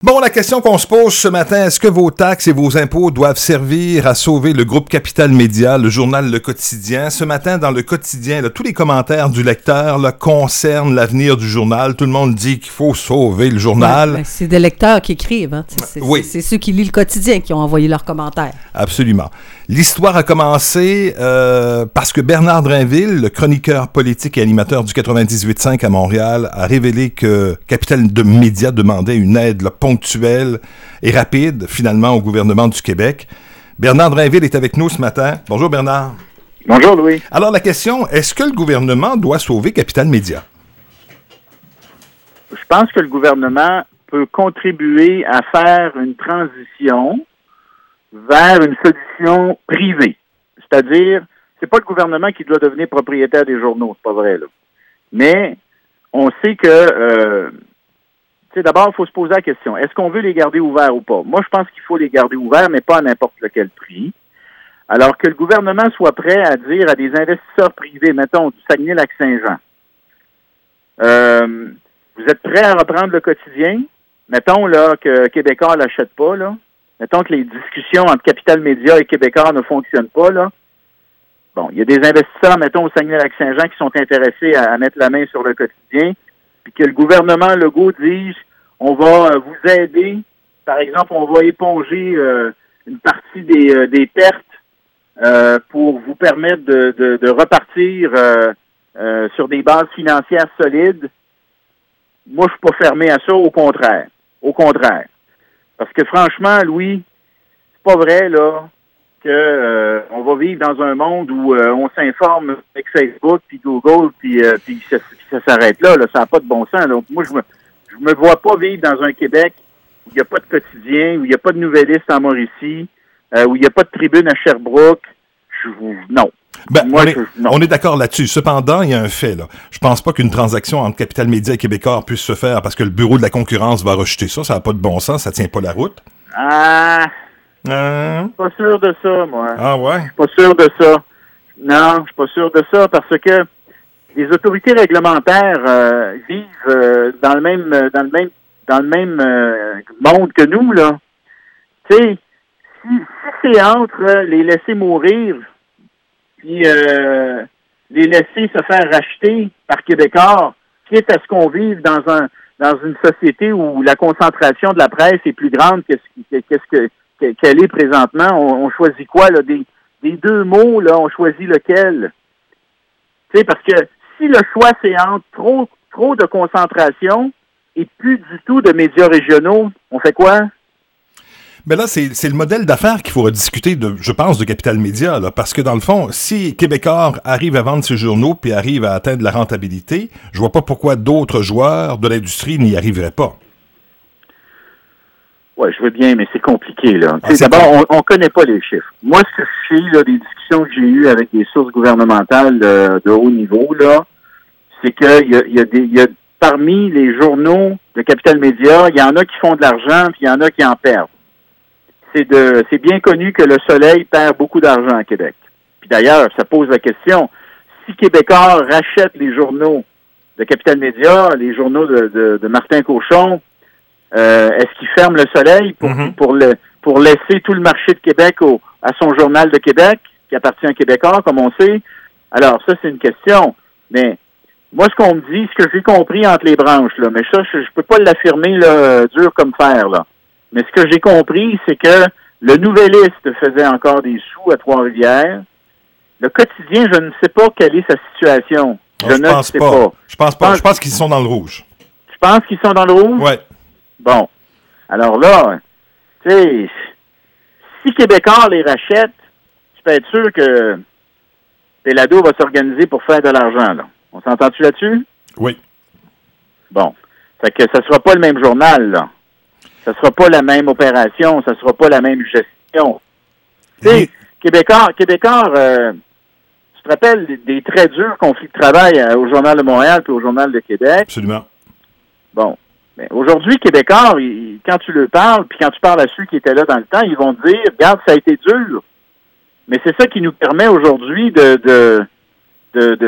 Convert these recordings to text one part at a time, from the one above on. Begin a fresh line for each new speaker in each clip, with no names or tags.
Bon, la question qu'on se pose ce matin, est-ce que vos taxes et vos impôts doivent servir à sauver le groupe Capital Média, le journal Le Quotidien? Ce matin, dans Le Quotidien, là, tous les commentaires du lecteur là, concernent l'avenir du journal. Tout le monde dit qu'il faut sauver le journal.
Ouais, c'est des lecteurs qui écrivent. Hein?
Oui.
C'est ceux qui lisent Le Quotidien qui ont envoyé leurs commentaires.
Absolument. L'histoire a commencé parce que Bernard Drinville, le chroniqueur politique et animateur du 98.5 à Montréal, a révélé que Capital Média demandait une aide ponctuelle et rapide, finalement, au gouvernement du Québec. Bernard Drinville est avec nous ce matin. Bonjour, Bernard.
Bonjour, Louis.
Alors, la question, est-ce que le gouvernement doit sauver Capital Média?
Je pense que le gouvernement peut contribuer à faire une transition vers une solution privée. C'est-à-dire, c'est pas le gouvernement qui doit devenir propriétaire des journaux, c'est pas vrai, là. Mais on sait que, d'abord, il faut se poser la question, est-ce qu'on veut les garder ouverts ou pas? Moi, je pense qu'il faut les garder ouverts, mais pas à n'importe quel prix. Alors que le gouvernement soit prêt à dire à des investisseurs privés, mettons, du Saguenay-Lac-Saint-Jean, vous êtes prêts à reprendre Le Quotidien? Mettons là que Québécois ne l'achète pas, là. Mettons que les discussions entre Capital Média et Québécois ne fonctionnent pas, là. Bon, il y a des investisseurs, mettons, au Saguenay-Lac-Saint-Jean qui sont intéressés à mettre la main sur Le Quotidien, puis que le gouvernement Legault dise, on va vous aider, par exemple, on va éponger une partie des pertes pour vous permettre de repartir sur des bases financières solides. Moi, je suis pas fermé à ça, au contraire. Au contraire. Parce que franchement, Louis, c'est pas vrai, là, que on va vivre dans un monde où on s'informe avec Facebook, puis Google, puis ça s'arrête là. Ça n'a pas de bon sens. Là. Moi, je me vois pas vivre dans un Québec où il n'y a pas de quotidien, où il n'y a pas de nouvelliste en Mauricie, où il n'y a pas de tribune à Sherbrooke. Non.
Ben, on est d'accord là-dessus. Cependant, il y a un fait, là. Je pense pas qu'une transaction entre Capital Média et Québécois puisse se faire parce que le bureau de la concurrence va rejeter ça. Ça n'a pas de bon sens. Ça tient pas la route.
Je suis pas sûr de ça, moi.
Ah ouais?
Je suis pas sûr de ça. Non, je suis pas sûr de ça parce que les autorités réglementaires vivent dans le même monde que nous, là. Tu sais, si c'est entre les laisser mourir puis les laisser se faire racheter par Québécois, quitte à ce qu'on vive dans une société où la concentration de la presse est plus grande qu'elle est présentement, on choisit quoi, là? Des deux mots, là, on choisit lequel? Tu sais, parce que si le choix c'est entre trop de concentration et plus du tout de médias régionaux, on fait quoi?
Mais là, c'est le modèle d'affaires qu'il faudra discuter, je pense, de Capital Média, là, parce que dans le fond, si Québécois arrive à vendre ses journaux puis arrive à atteindre la rentabilité, je vois pas pourquoi d'autres joueurs de l'industrie n'y arriveraient pas.
Oui, je veux bien, mais c'est compliqué, là. D'abord, on connaît pas les chiffres. Moi, ce que je sais, là, des discussions que j'ai eues avec des sources gouvernementales de haut niveau, là, c'est que il y a parmi les journaux de Capital Média, il y en a qui font de l'argent, puis il y en a qui en perdent. C'est bien connu que le Soleil perd beaucoup d'argent à Québec. Puis d'ailleurs, ça pose la question, si Québécois rachète les journaux de Capital Média, les journaux de Martin Cochon, est-ce qu'il ferme le Soleil pour laisser tout le marché de Québec à son journal de Québec, qui appartient à Québécois, comme on sait? Alors, ça, c'est une question. Mais moi, ce qu'on me dit, ce que j'ai compris entre les branches, là, mais ça, je peux pas l'affirmer là, dur comme fer, là. Mais ce que j'ai compris, c'est que le Nouvelliste faisait encore des sous à Trois-Rivières. Le Quotidien, je ne sais pas quelle est sa situation. Je ne sais pas.
Je pense pas. Je pense qu'ils sont dans le rouge.
Tu penses qu'ils sont dans le rouge?
Oui.
Bon. Alors là, tu sais, si Québécois les rachète, tu peux être sûr que Pelado va s'organiser pour faire de l'argent, là. On s'entend-tu là-dessus?
Oui.
Bon. Fait que ça sera pas le même journal, là. Ça sera pas la même opération, ça sera pas la même gestion. Tu sais, Québécois, tu te rappelles des très durs conflits de travail au Journal de Montréal et au Journal de Québec?
Absolument.
Bon. Mais aujourd'hui, Québécois, quand tu leur parles, puis quand tu parles à ceux qui étaient là dans le temps, ils vont te dire, regarde, ça a été dur. Mais c'est ça qui nous permet aujourd'hui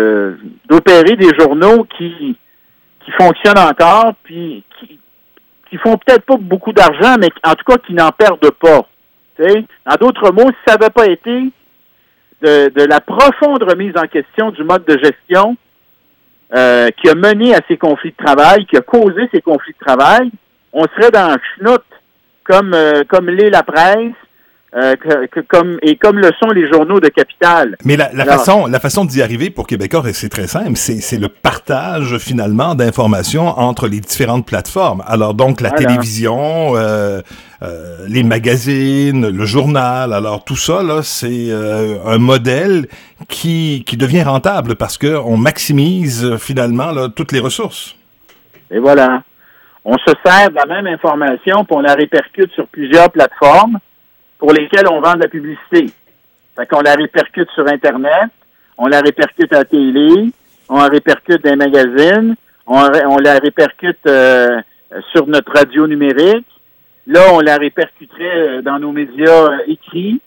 d'opérer des journaux qui fonctionnent encore, puis qui font peut-être pas beaucoup d'argent, mais en tout cas qui n'en perdent pas. T'sais? En d'autres mots, si ça n'avait pas été de la profonde remise en question du mode de gestion qui a mené à ces conflits de travail, qui a causé ces conflits de travail, on serait dans un schnout comme l'est la presse, comme le sont les journaux de capital.
Mais la façon d'y arriver pour Québécois, c'est très simple, c'est le partage finalement d'informations entre les différentes plateformes. Alors donc la télévision, les magazines, le journal, alors tout ça là, c'est un modèle qui devient rentable parce que on maximise finalement là, toutes les ressources.
Et voilà. On se sert de la même information puis on la répercute sur plusieurs plateformes pour lesquelles on vend de la publicité. Fait qu'on la répercute sur Internet, on la répercute à la télé, on la répercute dans les magazines, on la répercute sur notre radio numérique. Là, on la répercuterait dans nos médias écrits.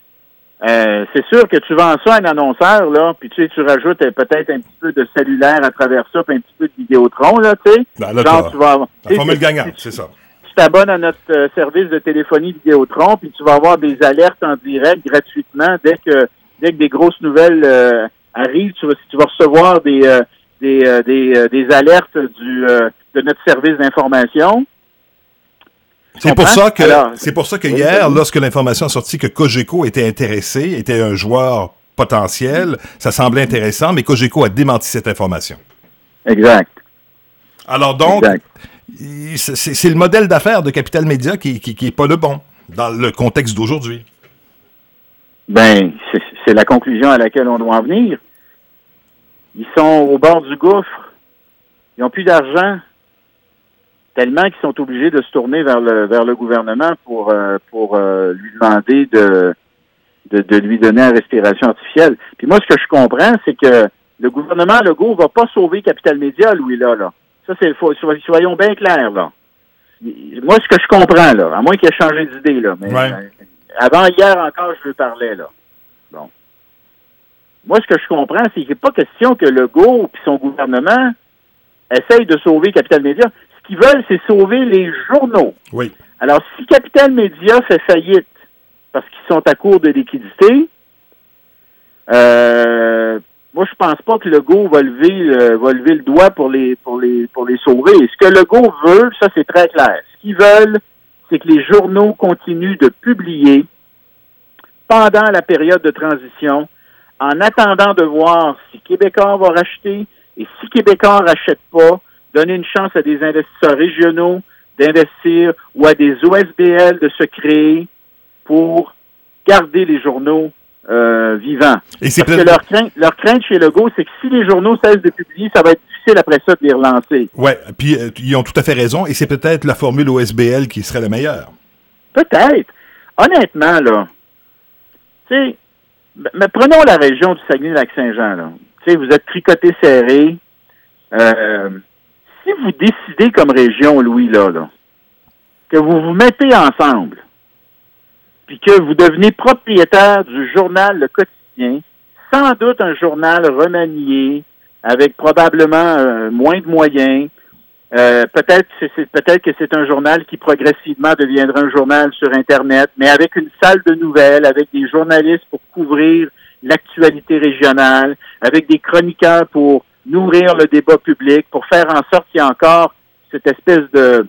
C'est sûr que tu vends ça à un annonceur, là, puis tu rajoutes peut-être un petit peu de cellulaire à travers ça, puis un petit peu de Vidéotron, là, tu sais.
Ben là, genre, tu vas avoir... La formule gagnante, c'est ça.
Tu t'abonnes à notre service de téléphonie Vidéotron, puis tu vas avoir des alertes en direct gratuitement dès que des grosses nouvelles arrivent. Tu vas recevoir des alertes de notre service d'information.
C'est pour ça que hier, lorsque l'information a sorti que Cogeco était intéressé, était un joueur potentiel, ça semblait intéressant, mais Cogeco a démenti cette information.
Exact.
Alors donc, c'est le modèle d'affaires de Capital Média qui est pas le bon dans le contexte d'aujourd'hui.
Ben, c'est la conclusion à laquelle on doit en venir. Ils sont au bord du gouffre. Ils n'ont plus d'argent. Tellement qu'ils sont obligés de se tourner vers le gouvernement pour lui demander de lui donner une respiration artificielle. Puis moi, ce que je comprends, c'est que le gouvernement Legault va pas sauver Capital Média, Louis, là. Ça, soyons bien clairs, là. Moi, ce que je comprends, là, à moins qu'il ait changé d'idée, là, mais avant hier encore, je lui parlais, là. Bon. Moi, ce que je comprends, c'est qu'il n'est pas question que Legault et son gouvernement essayent de sauver Capital Média. Ce qu'ils veulent, c'est sauver les journaux.
Oui.
Alors, si Capital Média fait faillite parce qu'ils sont à court de liquidité, moi, je pense pas que Legault va lever le doigt pour les sauver. Et ce que Legault veut, ça, c'est très clair. Ce qu'ils veulent, c'est que les journaux continuent de publier pendant la période de transition, en attendant de voir si Québécois va racheter, et si Québécois rachète pas, donner une chance à des investisseurs régionaux d'investir ou à des OSBL de se créer pour garder les journaux vivants. Et parce que leur crainte chez Legault, c'est que si les journaux cessent de publier, ça va être difficile après ça de les relancer.
Oui, puis ils ont tout à fait raison, et c'est peut-être la formule OSBL qui serait la meilleure.
Peut-être. Honnêtement, là, tu sais, mais prenons la région du Saguenay-Lac-Saint-Jean, là. Tu sais, vous êtes tricoté serré. Si vous décidez comme région, Louis, là, que vous vous mettez ensemble, puis que vous devenez propriétaire du journal Le Quotidien, sans doute un journal remanié, avec probablement moins de moyens, peut-être que c'est un journal qui progressivement deviendra un journal sur Internet, mais avec une salle de nouvelles, avec des journalistes pour couvrir l'actualité régionale, avec des chroniqueurs pour nourrir le débat public, pour faire en sorte qu'il y ait encore cette espèce de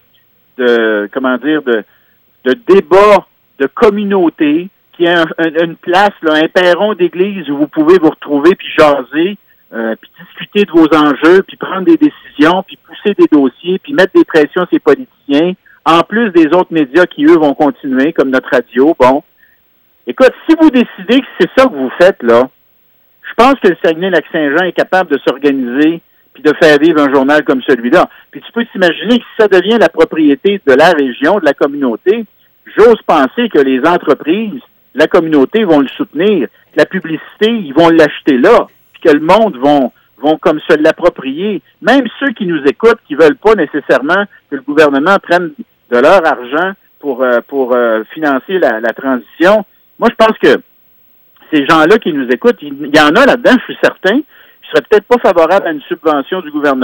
débat de communauté, qui ait une place, là, un perron d'église où vous pouvez vous retrouver puis jaser, puis discuter de vos enjeux, puis prendre des décisions, puis pousser des dossiers, puis mettre des pressions sur les politiciens, en plus des autres médias qui, eux, vont continuer, comme notre radio. Bon, écoute, si vous décidez que c'est ça que vous faites, là, je pense que le Saguenay-Lac-Saint-Jean est capable de s'organiser puis de faire vivre un journal comme celui-là. Puis tu peux t'imaginer que si ça devient la propriété de la région, de la communauté, j'ose penser que les entreprises, la communauté vont le soutenir, que la publicité, ils vont l'acheter là, puis que le monde vont comme se l'approprier. Même ceux qui nous écoutent, qui veulent pas nécessairement que le gouvernement prenne de leur argent pour financer la transition. Moi, je pense que ces gens-là qui nous écoutent, il y en a là-dedans, je suis certain, qui seraient peut-être pas favorables à une subvention du gouvernement,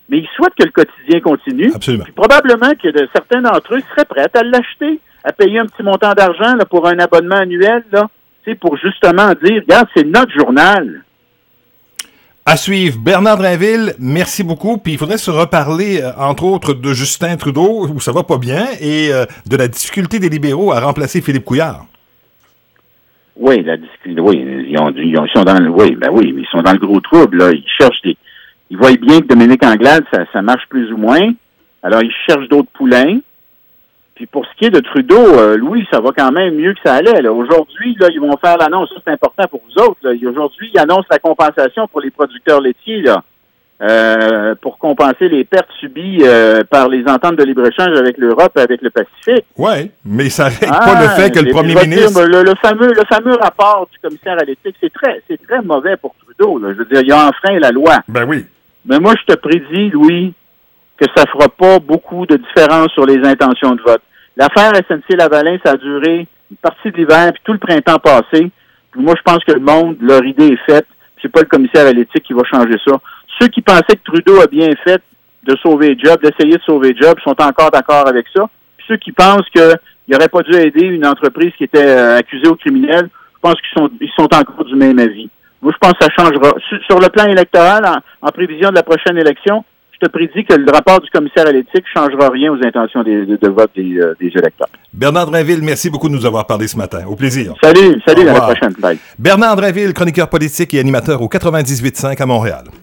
mais ils souhaitent que le quotidien continue.
Absolument.
Puis probablement que certains d'entre eux seraient prêts à l'acheter, à payer un petit montant d'argent là, pour un abonnement annuel, là, pour justement dire, regarde, c'est notre journal.
À suivre. Bernard Drinville, merci beaucoup. Puis il faudrait se reparler, entre autres, de Justin Trudeau, où ça va pas bien, et de la difficulté des libéraux à remplacer Philippe Couillard.
Oui, ils sont dans le gros trouble, là. Ils voient bien que Dominique Anglade, ça marche plus ou moins. Alors, ils cherchent d'autres poulains. Puis pour ce qui est de Trudeau, Louis, ça va quand même mieux que ça allait. Là. Aujourd'hui, là, ils vont faire l'annonce, ça c'est important pour vous autres. Là. Aujourd'hui, ils annoncent la compensation pour les producteurs laitiers là, pour compenser les pertes subies par les ententes de libre-échange avec l'Europe et avec le Pacifique.
Oui, mais ça n'arrête pas le fait que le premier ministre...
Le fameux rapport du commissaire à l'éthique, c'est très mauvais pour Trudeau. Là. Je veux dire, il a enfreint la loi.
Ben oui.
Mais moi, je te prédis, Louis, que ça fera pas beaucoup de différence sur les intentions de vote. L'affaire SNC-Lavalin, ça a duré une partie de l'hiver puis tout le printemps passé. Puis moi, je pense que le monde, leur idée est faite. C'est pas le commissaire à l'éthique qui va changer ça. Ceux qui pensaient que Trudeau a bien fait de sauver le job, d'essayer de sauver le job, sont encore d'accord avec ça. Puis ceux qui pensent qu'il n'aurait pas dû aider une entreprise qui était accusée au criminel, je pense qu'ils sont encore du même avis. Moi, je pense que ça changera. Sur le plan électoral, en prévision de la prochaine élection, je te prédis que le rapport du commissaire à l'éthique ne changera rien aux intentions de vote des électeurs.
Bernard Drinville, merci beaucoup de nous avoir parlé ce matin. Au plaisir.
Salut, à la prochaine. Bye.
Bernard Drinville, chroniqueur politique et animateur au 98.5 à Montréal.